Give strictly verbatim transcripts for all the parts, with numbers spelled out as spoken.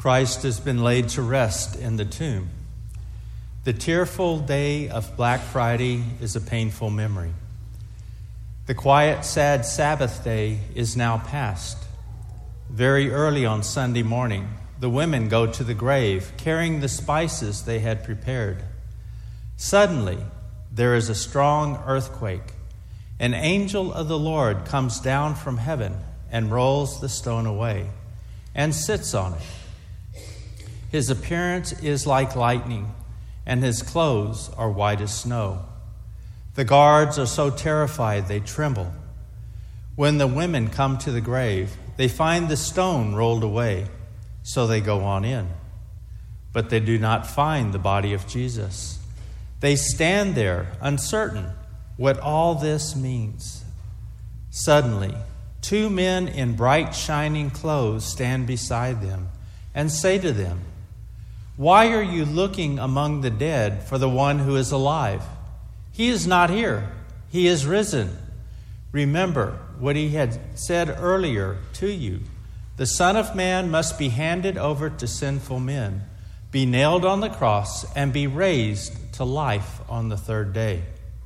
Christ has been laid to rest in the tomb. The tearful day of Black Friday is a painful memory. The quiet, sad Sabbath day is now past. Very early on Sunday morning, the women go to the grave, carrying the spices they had prepared. Suddenly, there is a strong earthquake. An angel of the Lord comes down from heaven and rolls the stone away and sits on it. His appearance is like lightning, and his clothes are white as snow. The guards are so terrified they tremble. When the women come to the grave, they find the stone rolled away, so they go on in. But they do not find the body of Jesus. They stand there, uncertain what all this means. Suddenly, two men in bright, shining clothes stand beside them and say to them, "Why are you looking among the dead for the one who is alive? He is not here. He is risen. Remember what he had said earlier to you. The Son of Man must be handed over to sinful men, be nailed on the cross, and be raised to life on the third day."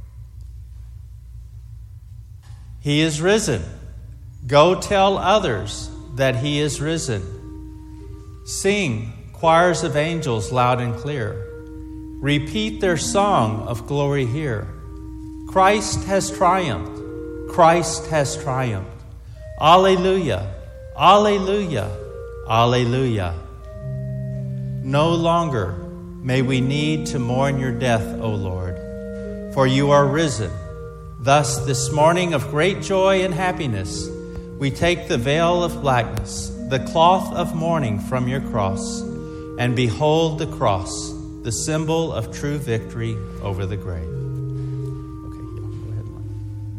He is risen. Go tell others that he is risen. Sing, choirs of angels loud and clear. Repeat their song of glory here. Christ has triumphed. Christ has triumphed. Alleluia. Alleluia. Alleluia. No longer may we need to mourn your death, O Lord, for you are risen. Thus, this morning of great joy and happiness, we take the veil of blackness, the cloth of mourning from your cross, and behold the cross, the symbol of true victory over the grave. Okay, y'all go ahead, Mike.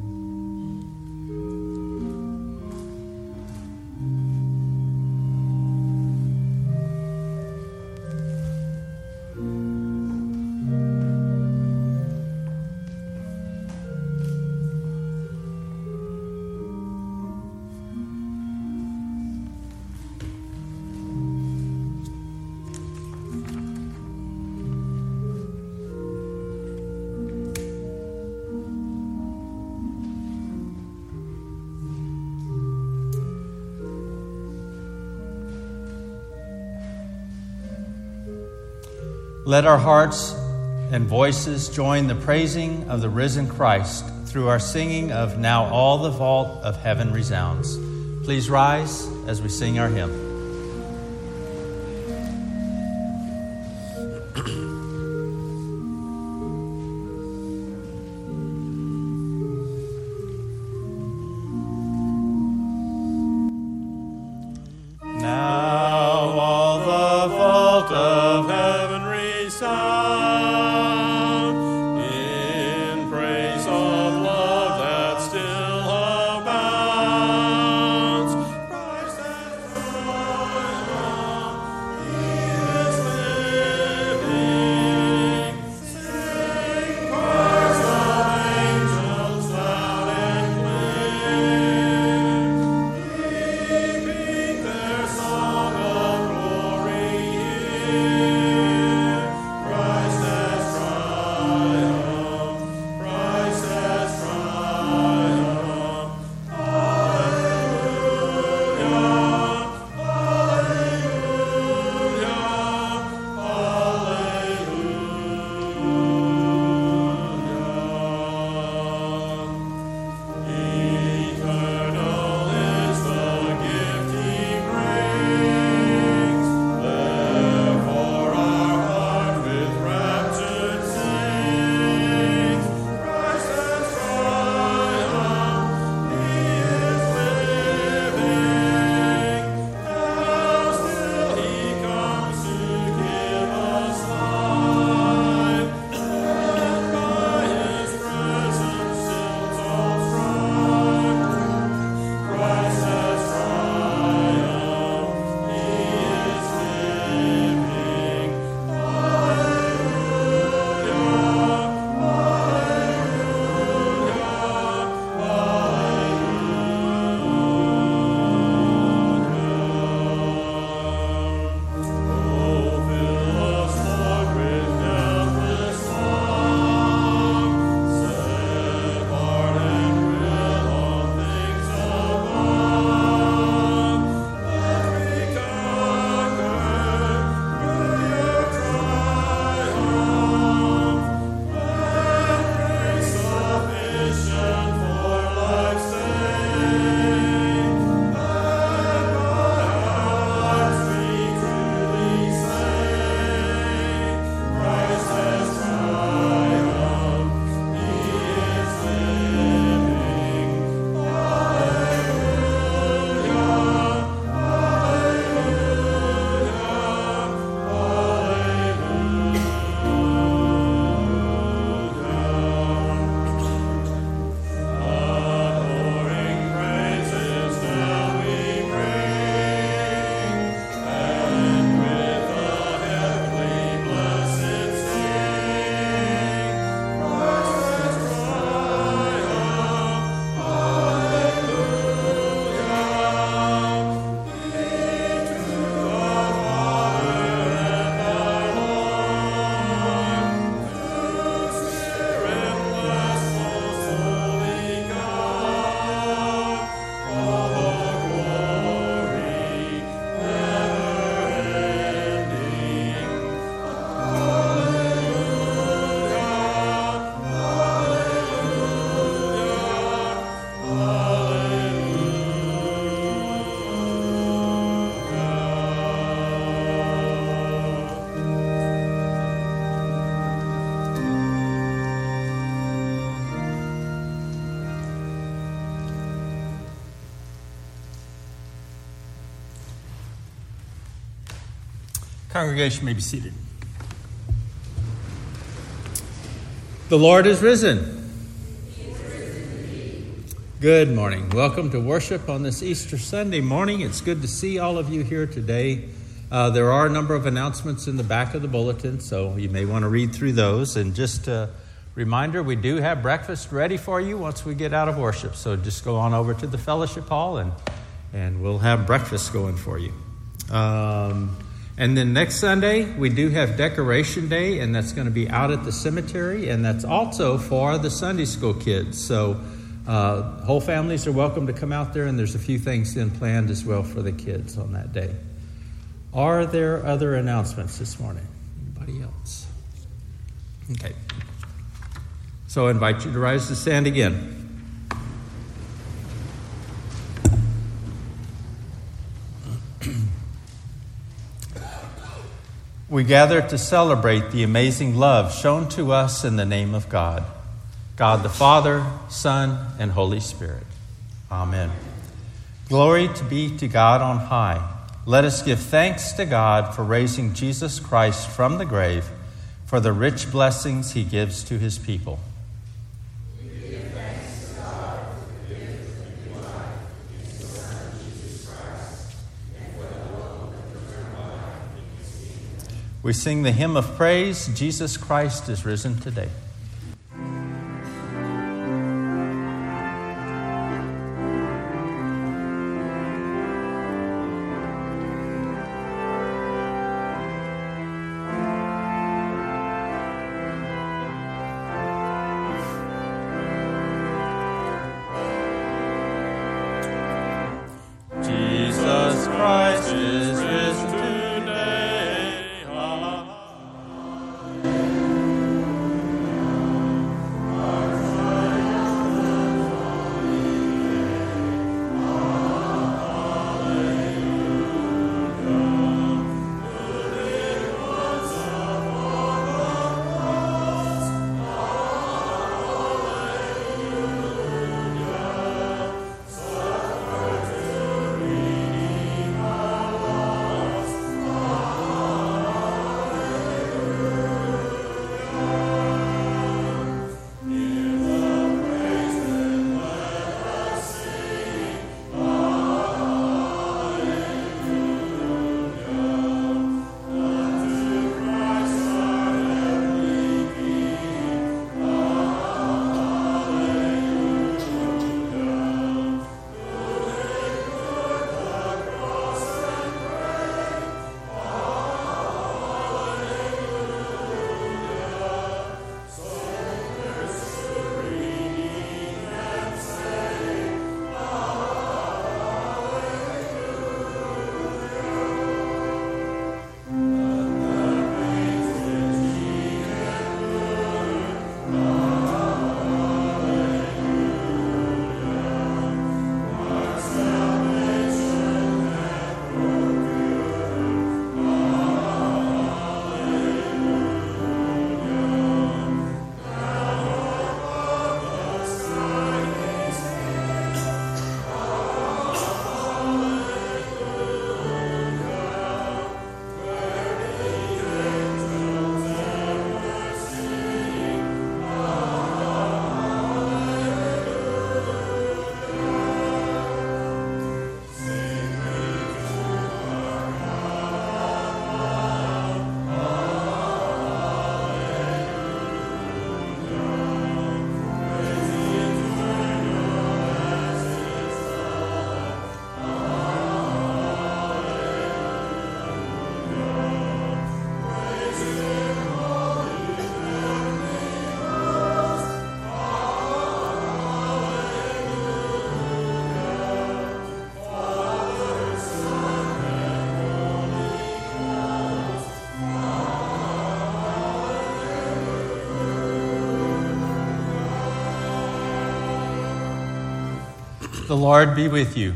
Let our hearts and voices join the praising of the risen Christ through our singing of "Now All the Vault of Heaven Resounds." Please rise as we sing our hymn. Christ Congregation may be seated. The Lord is risen. He is risen indeed. Good morning. Welcome to worship on this Easter Sunday morning. It's good to see all of you here today. Uh, there are a number of announcements in the back of the bulletin, so you may want to read through those. And just a reminder, we do have breakfast ready for you once we get out of worship. So just go on over to the fellowship hall and, and we'll have breakfast going for you. Um... And then next Sunday, we do have Decoration Day, and that's going to be out at the cemetery, and that's also for the Sunday school kids. So uh, whole families are welcome to come out there, and there's a few things then planned as well for the kids on that day. Are there other announcements this morning? Anybody else? Okay. So I invite you to rise to stand again. We gather to celebrate the amazing love shown to us in the name of God, God the Father, Son, and Holy Spirit. Amen. Glory to be to God on high. Let us give thanks to God for raising Jesus Christ from the grave, for the rich blessings he gives to his people. We sing the hymn of praise, Jesus Christ is risen today. Jesus Christ is risen today. The Lord be with you.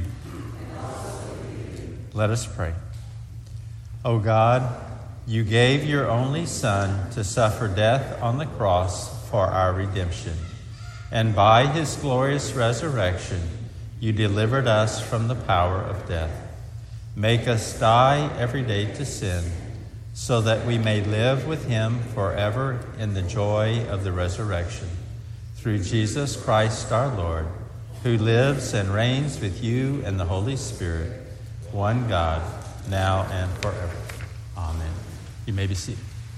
Let us pray. O God, you gave your only Son to suffer death on the cross for our redemption, and by his glorious resurrection, you delivered us from the power of death. Make us die every day to sin, so that we may live with him forever in the joy of the resurrection. Through Jesus Christ our Lord, who lives and reigns with you and the Holy Spirit, one God, now and forever. Amen. You may be seated.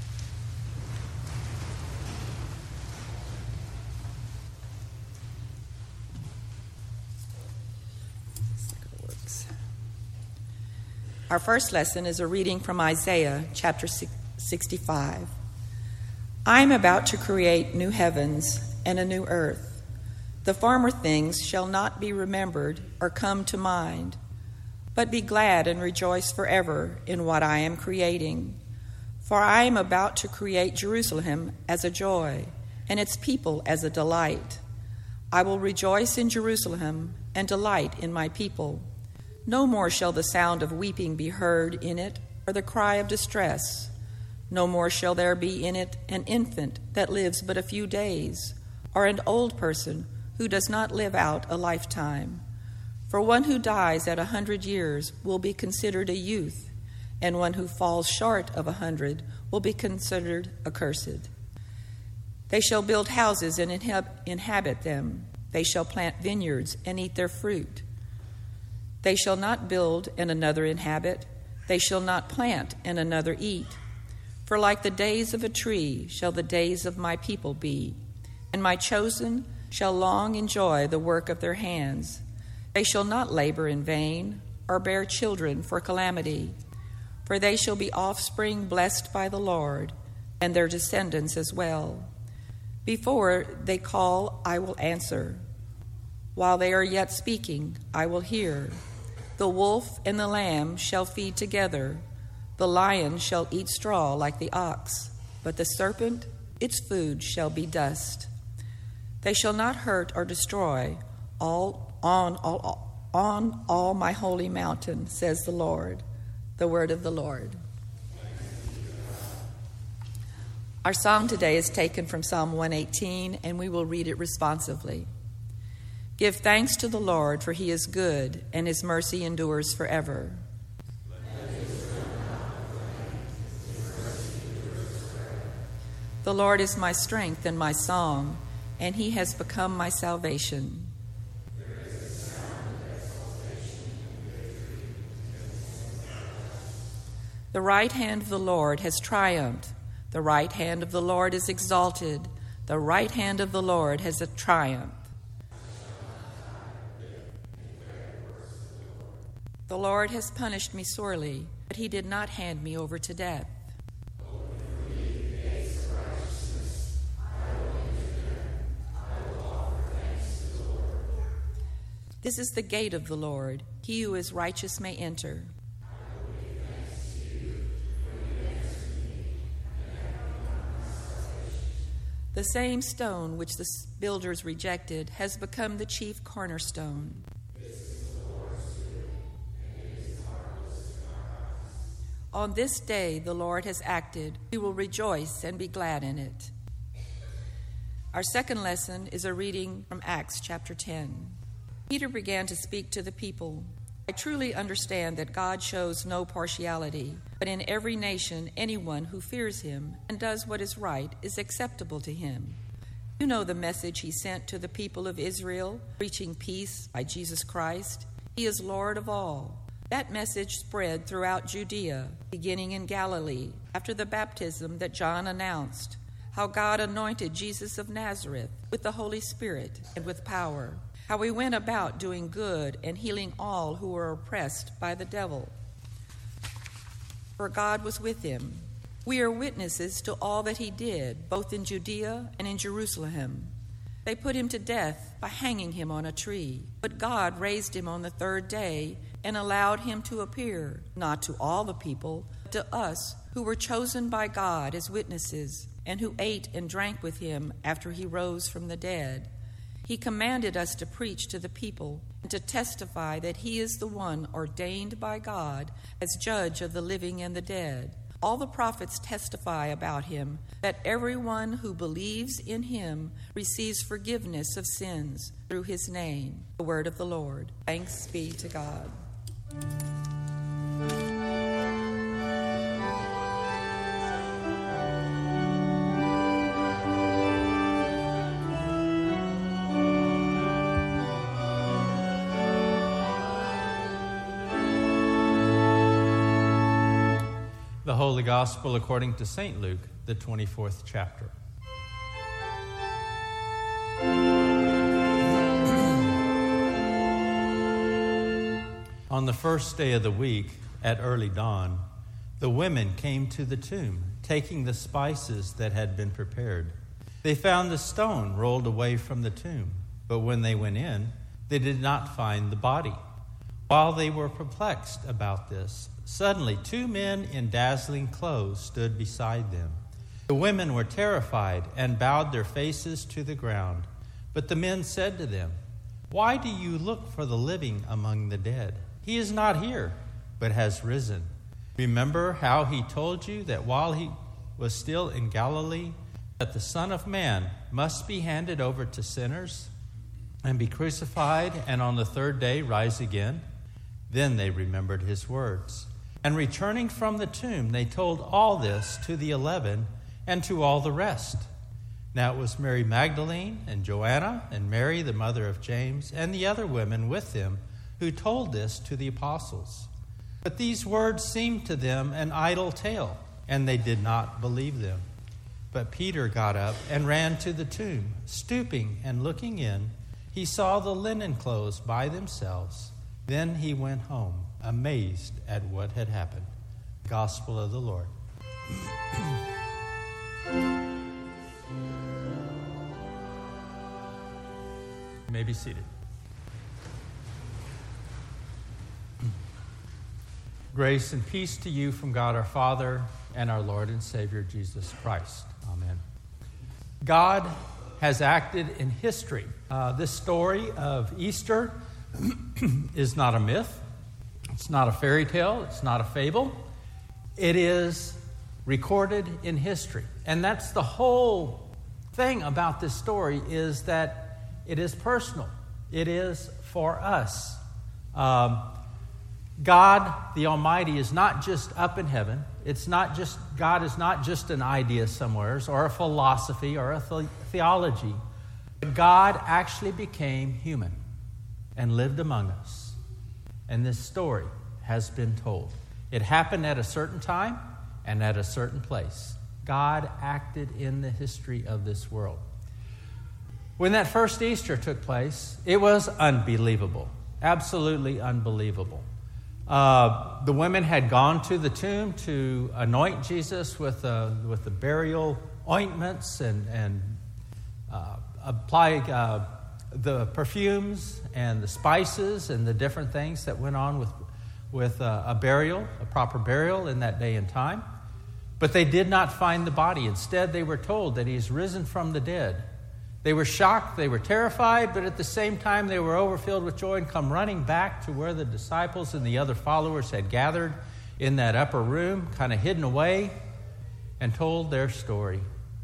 Our first lesson is a reading from Isaiah chapter sixty-five. I am about to create new heavens and a new earth. The former things shall not be remembered or come to mind, but be glad and rejoice forever in what I am creating. For I am about to create Jerusalem as a joy, and its people as a delight. I will rejoice in Jerusalem and delight in my people. No more shall the sound of weeping be heard in it, or the cry of distress. No more shall there be in it an infant that lives but a few days, or an old person who does not live out a lifetime. For one who dies at a hundred years will be considered a youth, and one who falls short of a hundred will be considered accursed. They shall build houses and inhabit them. They shall plant vineyards and eat their fruit. They shall not build and another inhabit. They shall not plant and another eat. For like the days of a tree shall the days of my people be, and my chosen shall long enjoy the work of their hands. They shall not labor in vain, or bear children for calamity. For they shall be offspring blessed by the Lord, and their descendants as well. Before they call, I will answer. While they are yet speaking, I will hear. The wolf and the lamb shall feed together. The lion shall eat straw like the ox, but the serpent, its food shall be dust. They shall not hurt or destroy all on all, on all my holy mountain, says the Lord. The word of the Lord. Our song today is taken from Psalm one eighteen, and we will read it responsively. Give thanks to the Lord, for he is good, and his mercy endures forever. The Lord is my strength and my song, and he has become my salvation. The right hand of the Lord has triumphed. The right hand of the Lord is exalted. The right hand of the Lord has a triumph. The Lord has punished me sorely, but he did not hand me over to death. This is the gate of the Lord. He who is righteous may enter. The same stone which the builders rejected has become the chief cornerstone. On this day the Lord has acted. We will rejoice and be glad in it. Our second lesson is a reading from Acts chapter ten. Peter began to speak to the people. I truly understand that God shows no partiality, but in every nation anyone who fears him and does what is right is acceptable to him. You know the message he sent to the people of Israel, preaching peace by Jesus Christ. He is Lord of all. That message spread throughout Judea, beginning in Galilee, after the baptism that John announced, how God anointed Jesus of Nazareth with the Holy Spirit and with power, how he went about doing good and healing all who were oppressed by the devil. For God was with him. We are witnesses to all that he did, both in Judea and in Jerusalem. They put him to death by hanging him on a tree, but God raised him on the third day and allowed him to appear, not to all the people, but to us who were chosen by God as witnesses and who ate and drank with him after he rose from the dead. He commanded us to preach to the people and to testify that he is the one ordained by God as judge of the living and the dead. All the prophets testify about him, that everyone who believes in him receives forgiveness of sins through his name. The word of the Lord. Thanks be to God. The Holy Gospel according to Saint Luke, the twenty-fourth chapter. On the first day of the week, at early dawn, the women came to the tomb, taking the spices that had been prepared. They found the stone rolled away from the tomb, but when they went in, they did not find the body. While they were perplexed about this, suddenly two men in dazzling clothes stood beside them. The women were terrified and bowed their faces to the ground. But the men said to them, "Why do you look for the living among the dead? He is not here, but has risen. Remember how he told you that while he was still in Galilee, that the Son of Man must be handed over to sinners and be crucified, and on the third day rise again?" Then they remembered his words. And returning from the tomb, they told all this to the eleven and to all the rest. Now it was Mary Magdalene and Joanna and Mary, the mother of James, and the other women with them who told this to the apostles. But these words seemed to them an idle tale, and they did not believe them. But Peter got up and ran to the tomb. Stooping and looking in, he saw the linen clothes by themselves. Then he went home, amazed at what had happened. Gospel of the Lord. You may be seated. Grace and peace to you from God our Father and our Lord and Savior Jesus Christ. Amen. God has acted in history. Uh, this story of Easter is not a myth. It's not a fairy tale. It's not a fable. It is recorded in history. And that's the whole thing about this story, is that it is personal. It is for us. Um, God, the Almighty, is not just up in heaven. It's not just, God is not just an idea somewhere or a philosophy or a the- theology. God actually became human and lived among us. And this story has been told. It happened at a certain time and at a certain place. God acted in the history of this world. When that first Easter took place, it was unbelievable. Absolutely unbelievable. Uh, the women had gone to the tomb to anoint Jesus with, uh, with the burial ointments and, and uh, apply uh, the perfumes and the spices and the different things that went on with, with uh, a burial, a proper burial in that day and time. But they did not find the body. Instead, they were told that he's risen from the dead. They were shocked, they were terrified, but at the same time they were overfilled with joy and come running back to where the disciples and the other followers had gathered in that upper room, kind of hidden away, and told their story.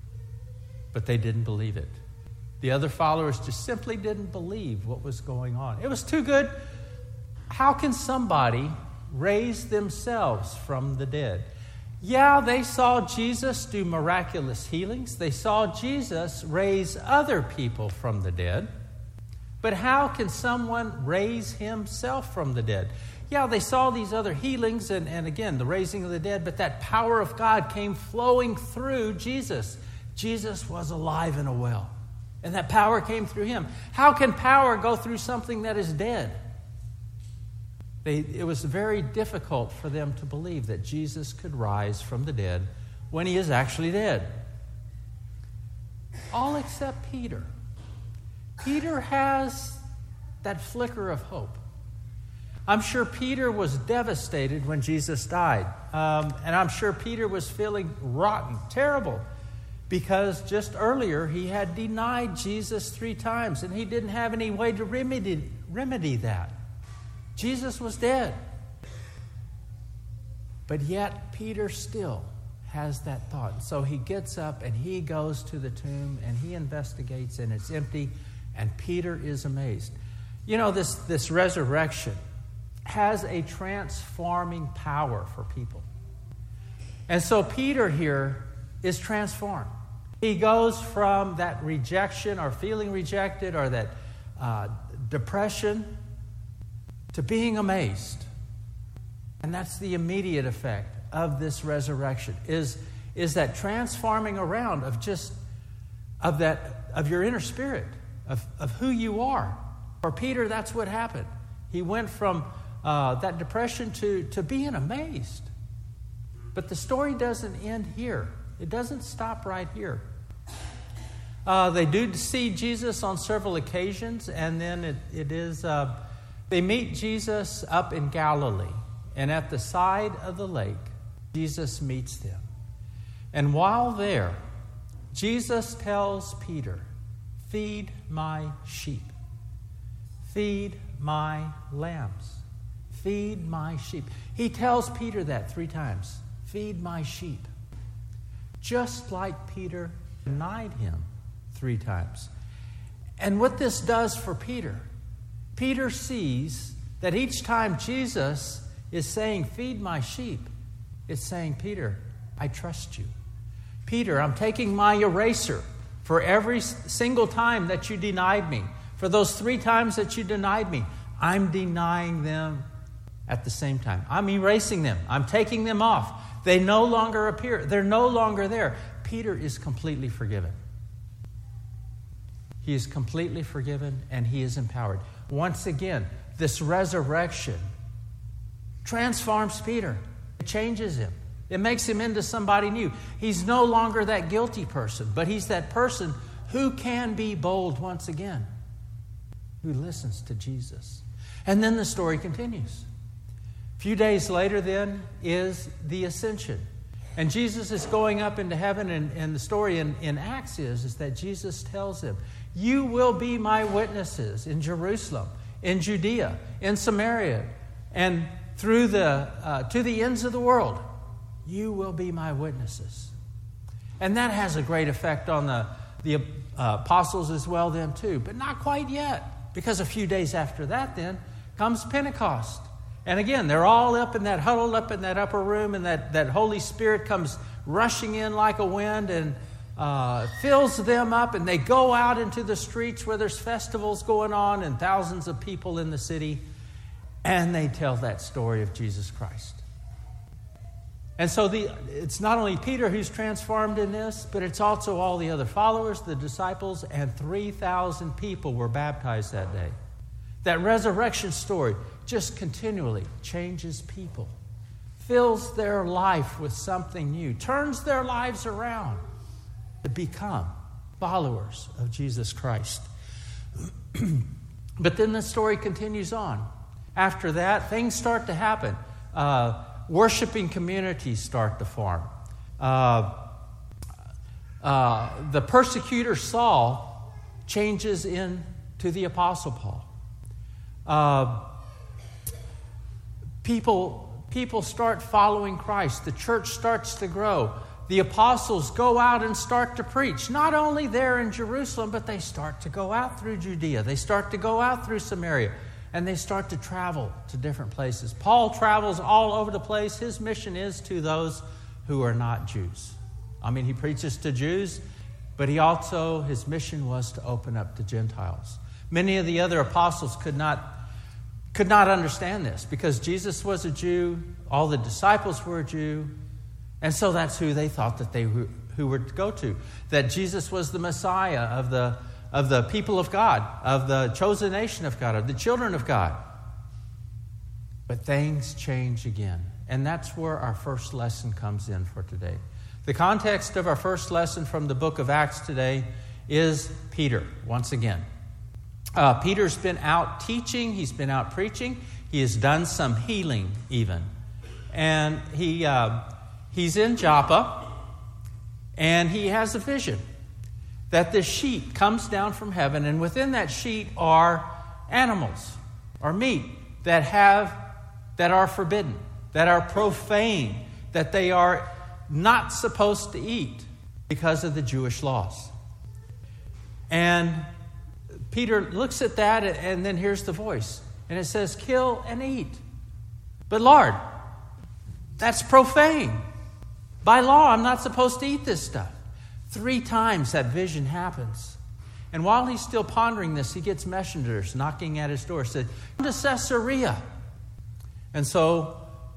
But they didn't believe it. The other followers just simply didn't believe what was going on. It was too good. How can somebody raise themselves from the dead? Yeah, they saw Jesus do miraculous healings. They saw Jesus raise other people from the dead. But how can someone raise himself from the dead? Yeah, they saw these other healings and, and again, the raising of the dead, but that power of God came flowing through Jesus. Jesus was alive and well, and that power came through him. How can power go through something that is dead? They, it was very difficult for them to believe that Jesus could rise from the dead when he is actually dead. All except Peter. Peter has that flicker of hope. I'm sure Peter was devastated when Jesus died. Um, and I'm sure Peter was feeling rotten, terrible, because just earlier he had denied Jesus three times and he didn't have any way to remedy, remedy that. Jesus was dead. But yet Peter still has that thought. So he gets up and he goes to the tomb and he investigates, and it's empty, and Peter is amazed. You know, this, this resurrection has a transforming power for people. And so Peter here is transformed. He goes from that rejection or feeling rejected or that uh, depression to being amazed. And that's the immediate effect of this resurrection is, is that transforming around of just of that of your inner spirit, of, of who you are. For Peter, that's what happened. He went from uh, that depression to, to being amazed. But the story doesn't end here. It doesn't stop right here. Uh, they do see Jesus on several occasions, and then it, it is uh, they meet Jesus up in Galilee, and at the side of the lake, Jesus meets them. And while there, Jesus tells Peter, "Feed my sheep. Feed my lambs. Feed my sheep." He tells Peter that three times. Feed my sheep. Just like Peter denied him three times. And what this does for Peter, Peter sees that each time Jesus is saying, "Feed my sheep," it's saying, "Peter, I trust you. Peter, I'm taking my eraser for every single time that you denied me. For those three times that you denied me, I'm denying them at the same time. I'm erasing them. I'm taking them off. They no longer appear. They're no longer there." Peter is completely forgiven. He is completely forgiven, and he is empowered. Once again, this resurrection transforms Peter. It changes him. It makes him into somebody new. He's no longer that guilty person, but he's that person who can be bold once again, who listens to Jesus. And then the story continues. A few days later then is the ascension. And Jesus is going up into heaven, and, and the story in, in Acts is, is that Jesus tells him, "You will be my witnesses in Jerusalem, in Judea, in Samaria, and through the uh, to the ends of the world. You will be my witnesses." And that has a great effect on the, the uh, apostles as well then too, but not quite yet, because a few days after that then comes Pentecost. And again, they're all up in that, huddled up in that upper room, and that, that Holy Spirit comes rushing in like a wind and uh, fills them up, and they go out into the streets where there's festivals going on and thousands of people in the city, and they tell that story of Jesus Christ. And so the, it's not only Peter who's transformed in this, but it's also all the other followers, the disciples, and three thousand people were baptized that day. That resurrection story just continually changes people, fills their life with something new, turns their lives around to become followers of Jesus Christ. But then the story continues on. After that, things start to happen. Uh, worshiping communities start to form. Uh, uh, the persecutor Saul changes into the Apostle Paul. Uh, people, people start following Christ. The church starts to grow. The apostles go out and start to preach, not only there in Jerusalem, but they start to go out through Judea. They start to go out through Samaria, and they start to travel to different places. Paul travels all over the place. His mission is to those who are not Jews. I mean, he preaches to Jews, but he also, his mission was to open up to Gentiles. Many of the other apostles could not, could not understand this because Jesus was a Jew, all the disciples were a Jew, and so that's who they thought that they were, who were to go to. That Jesus was the Messiah of the, of the people of God, of the chosen nation of God, of the children of God. But things change again, and that's where our first lesson comes in for today. The context of our first lesson from the book of Acts today is Peter, once again. Uh, Peter's been out teaching. He's been out preaching. He has done some healing even. And he uh, he's in Joppa, and he has a vision that this sheet comes down from heaven, and within that sheet are animals or meat that have that are forbidden, that are profane, that they are not supposed to eat because of the Jewish laws. And Peter looks at that, and then here's the voice. And it says, "Kill and eat." But Lord, that's profane. By law, I'm not supposed to eat this stuff. Three times that vision happens. And while he's still pondering this, he gets messengers knocking at his door. Said, "Come to Caesarea." And so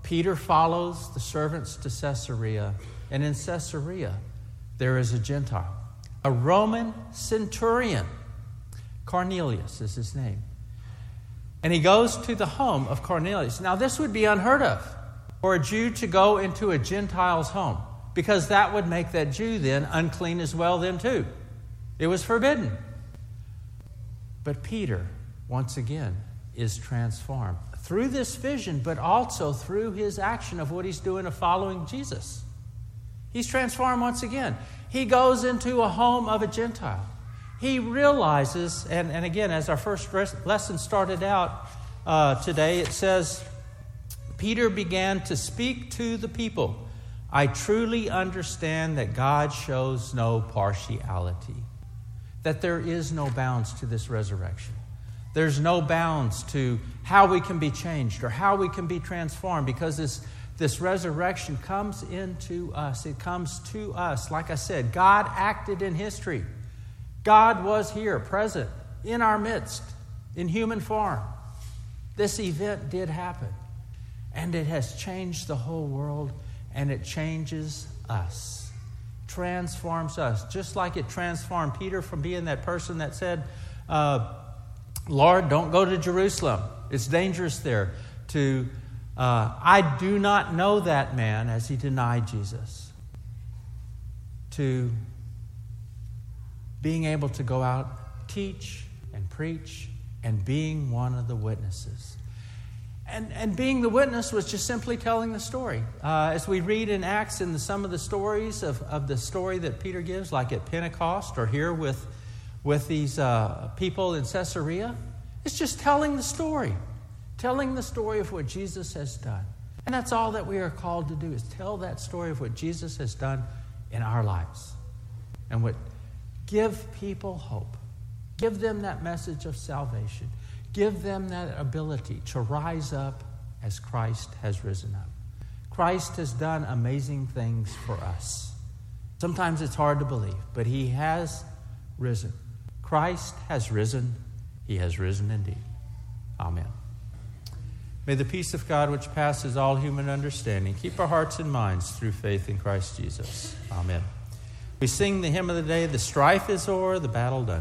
Peter follows the servants to Caesarea, and in Caesarea there is a Gentile, a Roman centurion. Cornelius is his name. And he goes to the home of Cornelius. Now, this would be unheard of for a Jew to go into a Gentile's home, because that would make that Jew then unclean as well then too. It was forbidden. But Peter, once again, is transformed through this vision, but also through his action of what he's doing of following Jesus. He's transformed once again. He goes into a home of a Gentile. He realizes, and, and again, as our first lesson started out uh, today, it says, Peter began to speak to the people. I truly understand that God shows no partiality, that there is no bounds to this resurrection. There's no bounds to how we can be changed or how we can be transformed, because this, this resurrection comes into us. It comes to us. Like I said, God acted in history. God was here, present, in our midst, in human form. This event did happen, and it has changed the whole world, and it changes us, transforms us, just like it transformed Peter from being that person that said, uh, Lord, don't go to Jerusalem. It's dangerous there. To, uh, I do not know that man, as he denied Jesus. To being able to go out, teach and preach, and being one of the witnesses. And, and being the witness was just simply telling the story. Uh, as we read in Acts, in the, some of the stories of, of the story that Peter gives, like at Pentecost or here with, with these uh, people in Caesarea, it's just telling the story. Telling the story of what Jesus has done. And that's all that we are called to do, is tell that story of what Jesus has done in our lives. And what give people hope. Give them that message of salvation. Give them that ability to rise up as Christ has risen up. Christ has done amazing things for us. Sometimes it's hard to believe, but he has risen. Christ has risen. He has risen indeed. Amen. May the peace of God, which passes all human understanding, keep our hearts and minds through faith in Christ Jesus. Amen. We sing the hymn of the day, the strife is o'er, the battle done.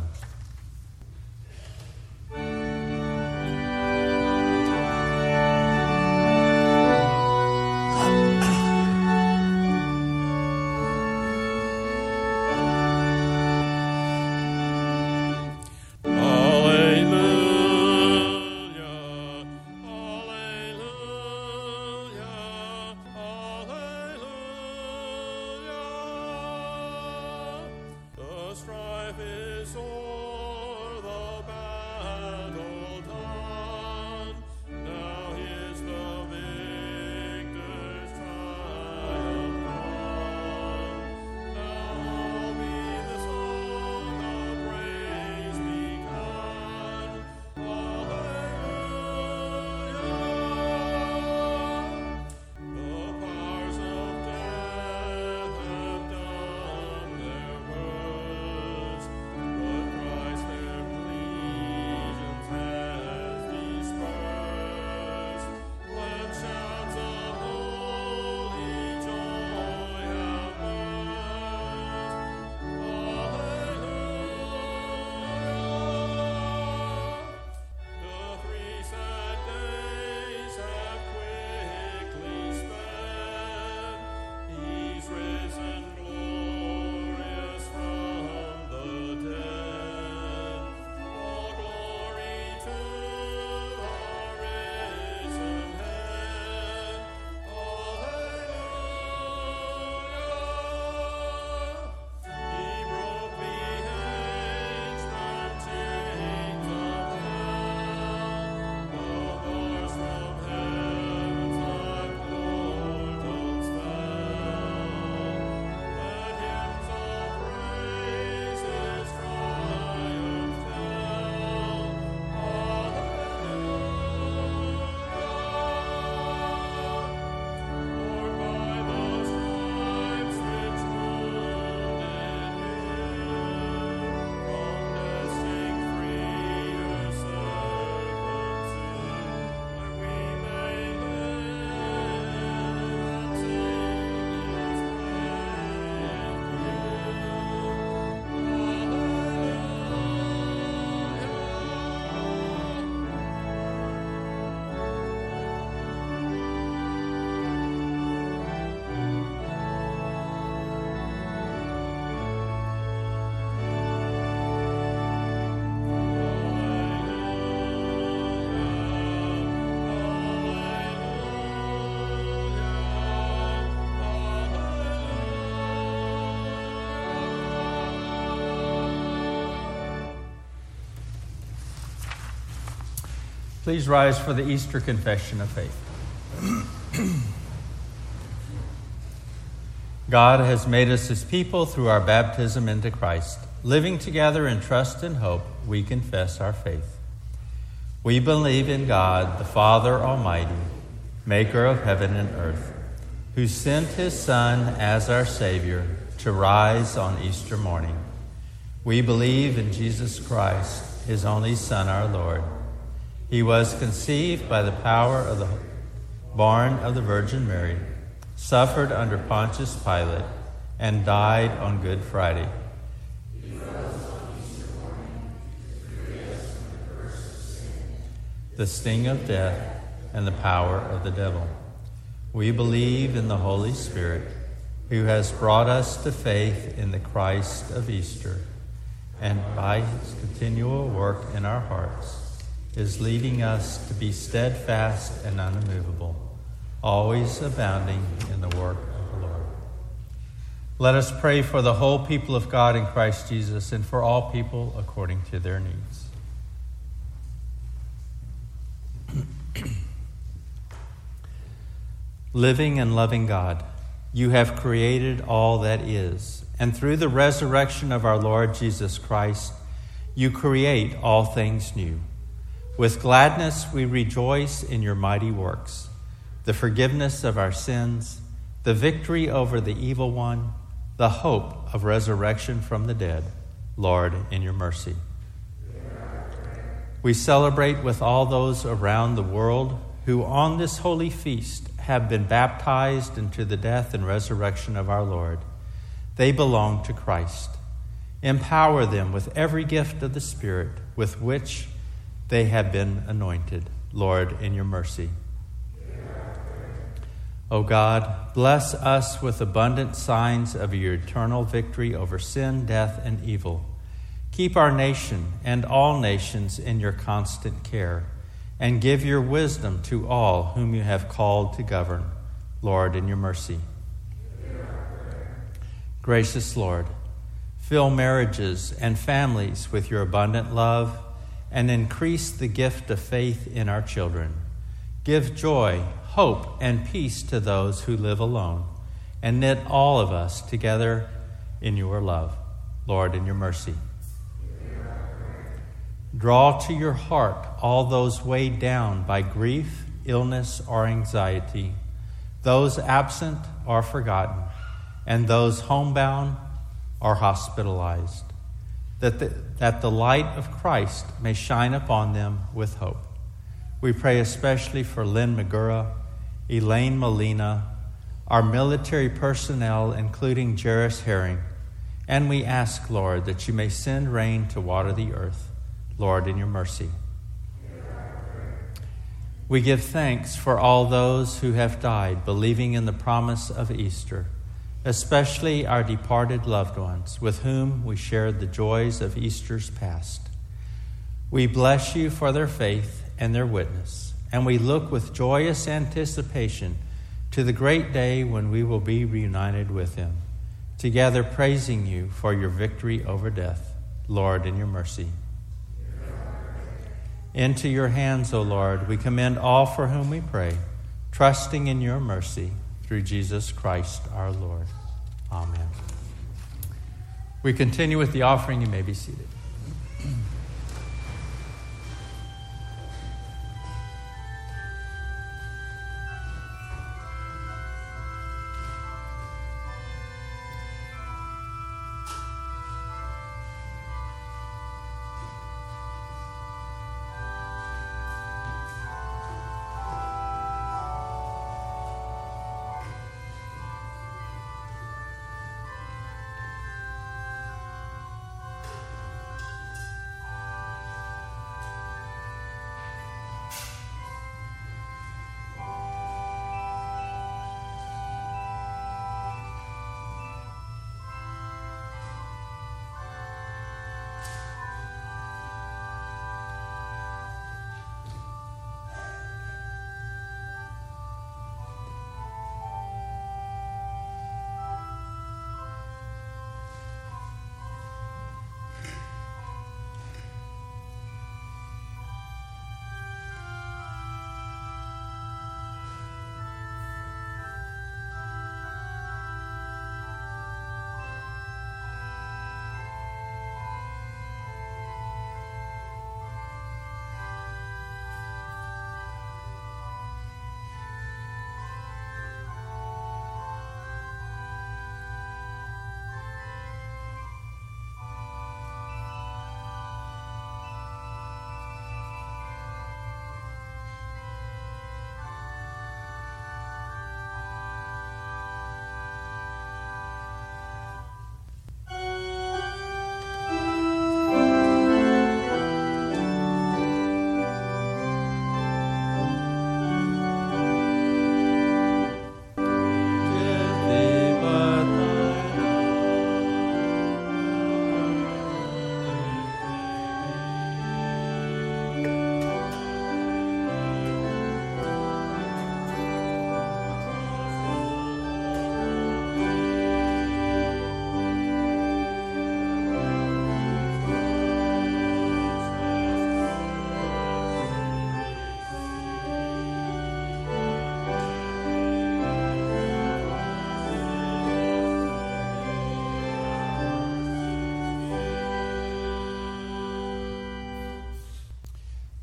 Strife is o'er. Please rise for the Easter Confession of Faith. God has made us his people through our baptism into Christ. Living together in trust and hope, we confess our faith. We believe in God, the Father Almighty, maker of heaven and earth, who sent his Son as our Savior to rise on Easter morning. We believe in Jesus Christ, his only Son, our Lord. He was conceived by the power of the born of the Virgin Mary, suffered under Pontius Pilate, and died on Good Friday. He rose on Easter morning to free us from the curse of sin, the sting of death, and the power of the devil. We believe in the Holy Spirit, who has brought us to faith in the Christ of Easter, and by his continual work in our hearts, is leading us to be steadfast and unmovable, always abounding in the work of the Lord. Let us pray for the whole people of God in Christ Jesus and for all people according to their needs. Living and loving God, you have created all that is, and through the resurrection of our Lord Jesus Christ, you create all things new. With gladness we rejoice in your mighty works, the forgiveness of our sins, the victory over the evil one, the hope of resurrection from the dead. Lord, in your mercy. We celebrate with all those around the world who on this holy feast have been baptized into the death and resurrection of our Lord. They belong to Christ. Empower them with every gift of the Spirit with which they have been anointed. Lord, in your mercy. O God, bless us with abundant signs of your eternal victory over sin, death, and evil. Keep our nation and all nations in your constant care, and give your wisdom to all whom you have called to govern. Lord, in your mercy. Gracious Lord, fill marriages and families with your abundant love, and increase the gift of faith in our children. Give joy, hope, and peace to those who live alone, and knit all of us together in your love. Lord, in your mercy. Draw to your heart all those weighed down by grief, illness, or anxiety, those absent or forgotten, and those homebound or hospitalized, that the, that the light of Christ may shine upon them with hope. We pray especially for Lynn Magura, Elaine Molina, our military personnel, including Jairus Herring, and we ask, Lord, that you may send rain to water the earth. Lord, in your mercy. We give thanks for all those who have died, believing in the promise of Easter, especially our departed loved ones, with whom we shared the joys of Easter's past. We bless you for their faith and their witness, and we look with joyous anticipation to the great day when we will be reunited with him, together praising you for your victory over death. Lord, in your mercy. Into your hands, O Lord, we commend all for whom we pray, trusting in your mercy through Jesus Christ our Lord. Amen. We continue with the offering. You may be seated.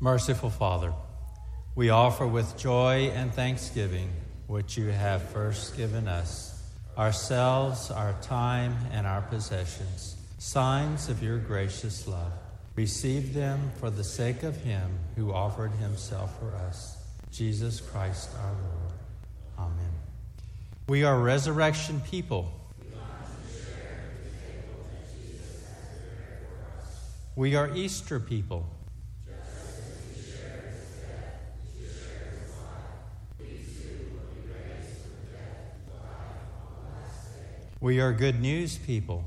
Merciful Father, we offer with joy and thanksgiving what you have first given us, ourselves, our time, and our possessions, signs of your gracious love. Receive them for the sake of him who offered himself for us, Jesus Christ our Lord. Amen. We are resurrection people. We are Easter people. We are good news people.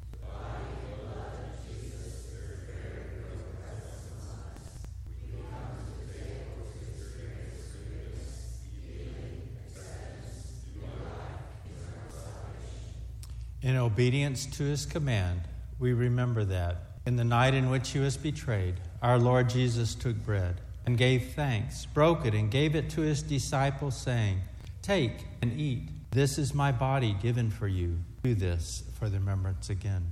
In obedience to his command, we remember that in the night in which he was betrayed, our Lord Jesus took bread and gave thanks, broke it, and gave it to his disciples, saying, "Take and eat. This is my body given for you. Do this for the remembrance again."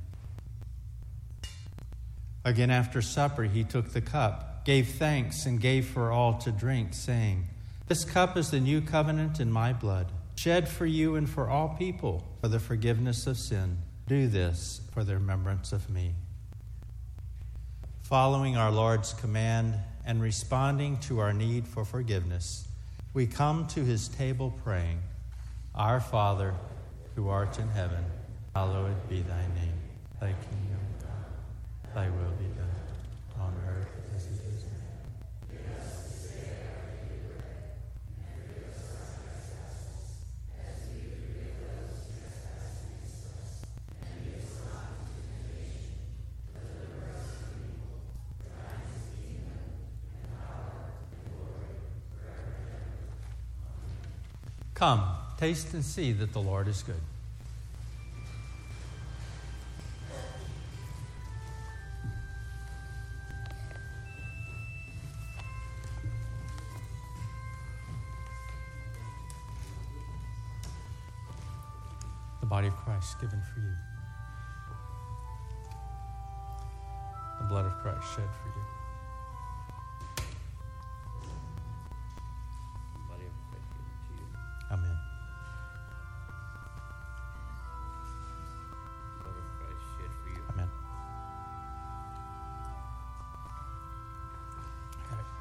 Again after supper, he took the cup, gave thanks, and gave for all to drink, saying, "This cup is the new covenant in my blood, shed for you and for all people for the forgiveness of sin. Do this for the remembrance of me." Following our Lord's command and responding to our need for forgiveness, we come to his table praying, "Our Father, who art in heaven, hallowed be thy name. Thy kingdom come, thy will be done, on earth as it is in heaven. Come, taste and see that the Lord is good. The body of Christ given for you. The blood of Christ shed for you. Amen. Blood of Christ shed for you. Amen. Got it.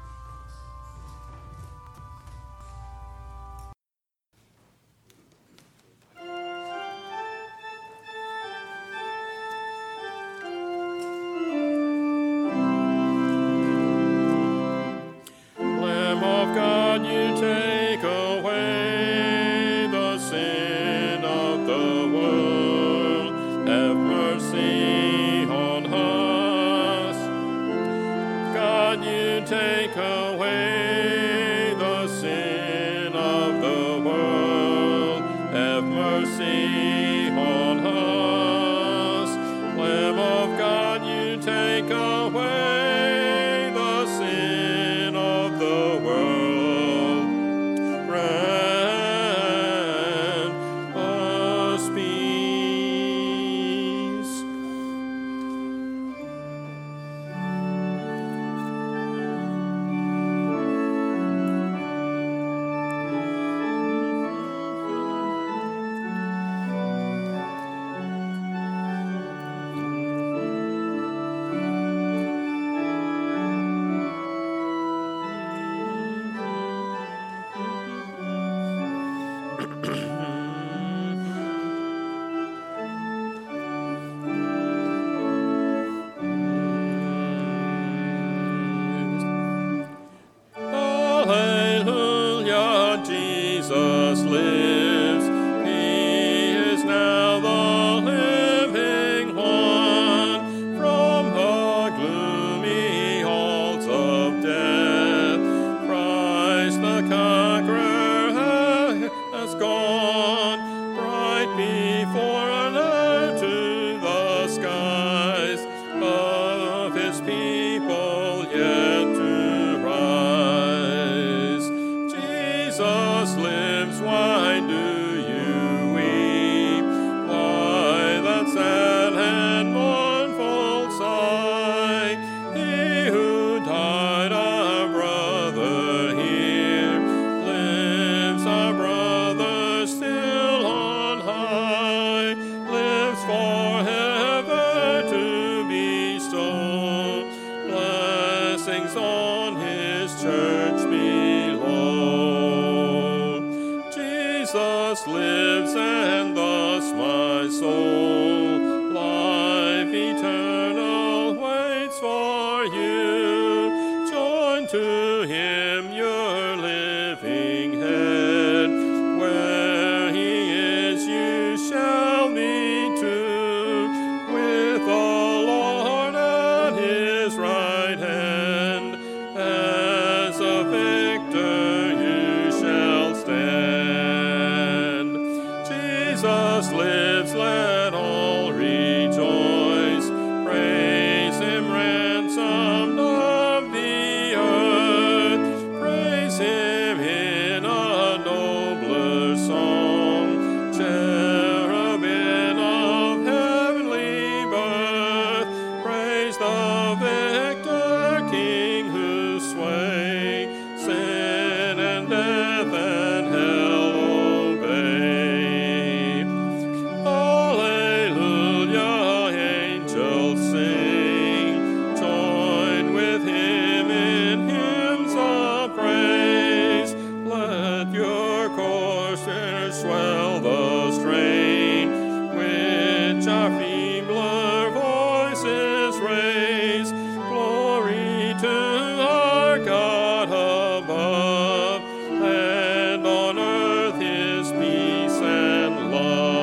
Lamb of God, you take away the sin of the world. Have mercy on us. God, you take away the sin of the world. Have mercy on us. Lamb of God, you take away the sin of the world. Grant us peace. Hallelujah, Jesus lives. He is now the living one. From the gloomy halls of death, Christ the conqueror has gone. Bright before now to the skies of his people yet to rise. Jesus lives, why do you weep? Why that sad and mournful sigh? He who died our forever to bestow blessings on his church below. Jesus lives, and thus my soul life eternal waits for you. Join to him your living head. Where he is, you shall be too. With the Lord at his right hand, as a victor you shall stand. Jesus lives, let all rejoice. Praise him, ransomed of the earth. Praise him in a nobler song. Cherubim of heavenly birth. Praise the victor King who sway sin and death and hell obey. Alleluia, angels sing. Join with him in hymns of praise. Let your choristers swell the strain, which our feebler voices raise. Glory to our God above, and on earth his peace and love.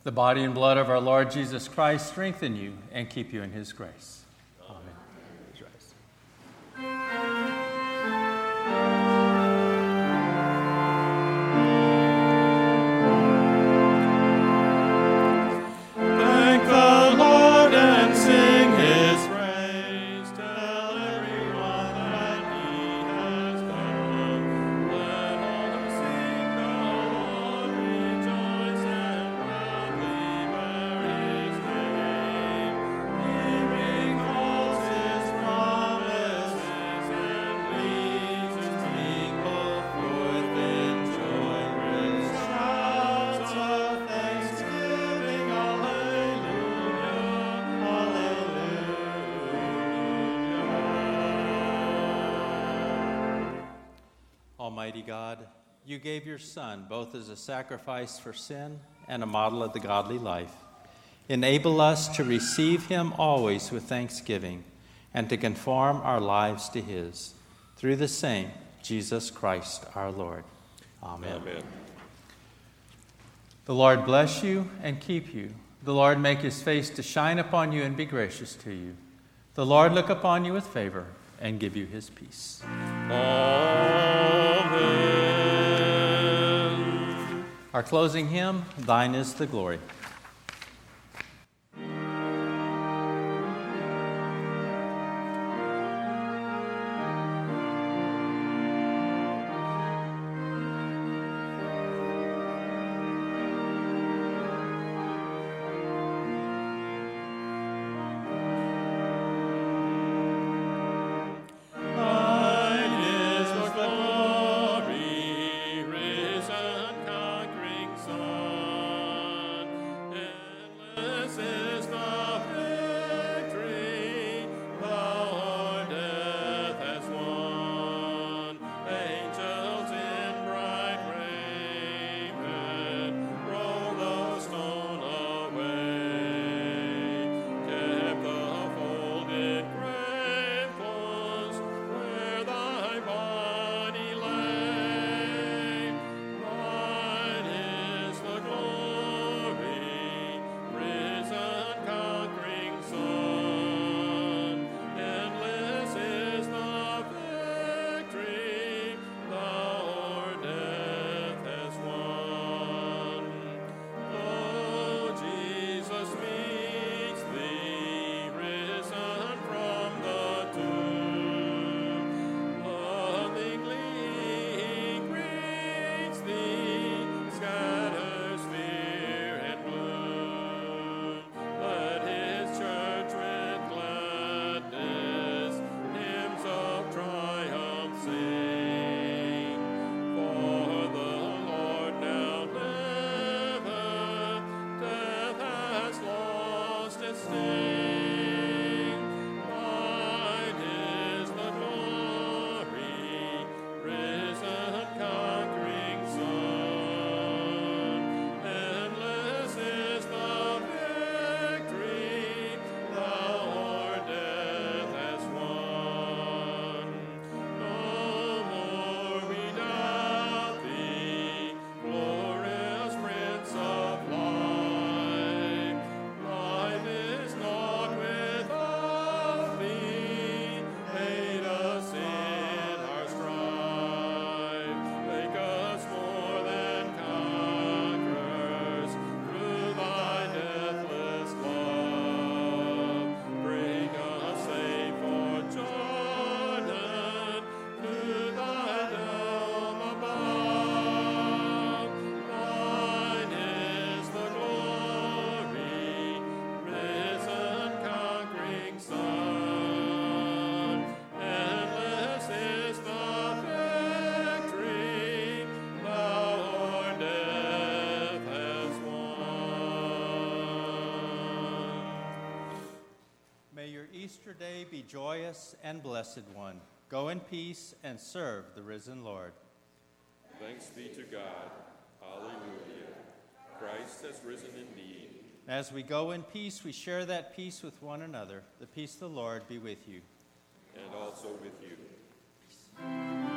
The body and blood of our Lord Jesus Christ strengthen you and keep you in his grace. Amen. Please rise. Thank the Lord and sing his praise. Tell everyone that he has done. Let all sing the Lord, rejoice and proudly bear his name. He recalls his promises and leads his people forth in joy with shouts of thanksgiving. Almighty God, you gave your Son both as a sacrifice for sin and a model of the godly life. Enable us to receive him always with thanksgiving and to conform our lives to his. Through the same, Jesus Christ our Lord. Amen. Amen. The Lord bless you and keep you. The Lord make his face to shine upon you and be gracious to you. The Lord look upon you with favor and give you his peace. Amen. Our closing hymn, Thine is the Glory. Thine is the glory, risen, conquering Son. Endless is the victory, thou o'er death hast won. Angels in bright raiment roll the stone away. Kept the folded grave close where thy body lay. Thine is the glory, risen, conquering Son. Endless is the victory, thou o'er death hast won. Oh, Jesus meets thee, risen from the tomb. Lovingly he greets thee, scatters fear and gloom. Let his church with gladness hymns of triumph sing. For the Lord now liveth, death has lost its sting. Thine is the glory, risen, conquering Son. Endless is the victory, thou o'er death hast won. No more we doubt thee, glorious Prince of life. Life is not without thee, aid us in our strife. Make us more than conquerors through thy deathless love. Bring us safe o'er Jordan to thy dome above. Thine is the glory, risen, conquering Son. Endless is the victory, thou o'er death hast won. May your Easter day be joyous and blessed one. Go in peace and serve the risen Lord. Thanks be to God. Hallelujah. Christ has risen indeed. As we go in peace, we share that peace with one another. The peace of the Lord be with you. And also with you.